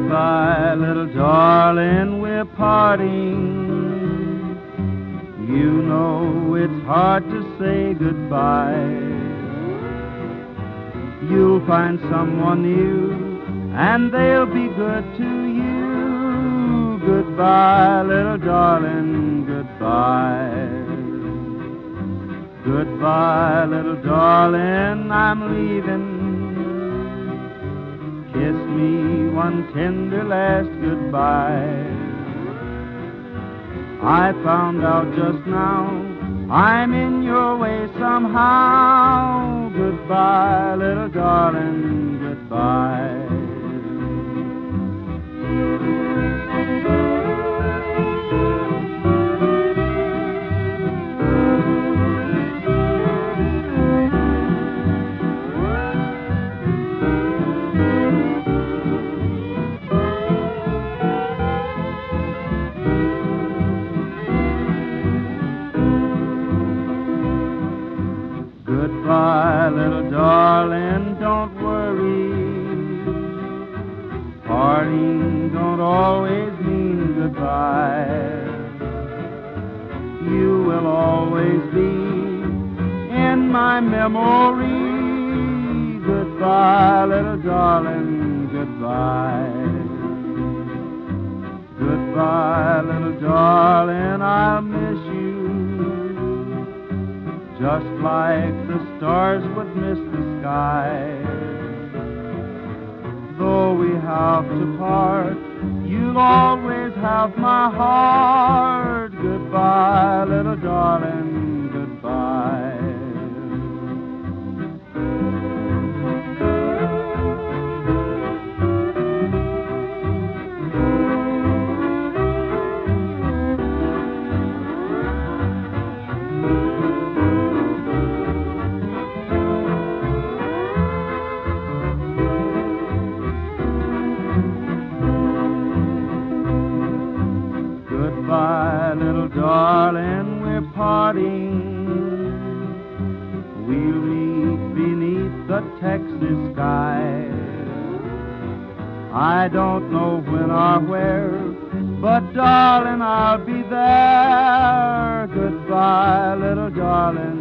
Goodbye, little darling, we're parting. You know it's hard to say goodbye. You'll find someone new, and they'll be good to you. Goodbye, little darling, goodbye. Goodbye, little darling, I'm leaving. Kiss me one tender last goodbye. I found out just now I'm in your way somehow. Goodbye, little darling, goodbye. Goodbye, little darling, don't worry. Parting don't always mean goodbye. You will always be in my memory. Goodbye, little darling, goodbye. Goodbye, little darling, I'll miss you. Just like the stars would miss the sky. Though we have to part, you'll always have my heart. Goodbye, little darling, goodbye. Goodbye, little darling, we're parting. We'll meet beneath the Texas sky. I don't know when or where, but darling, I'll be there. Goodbye, little darling,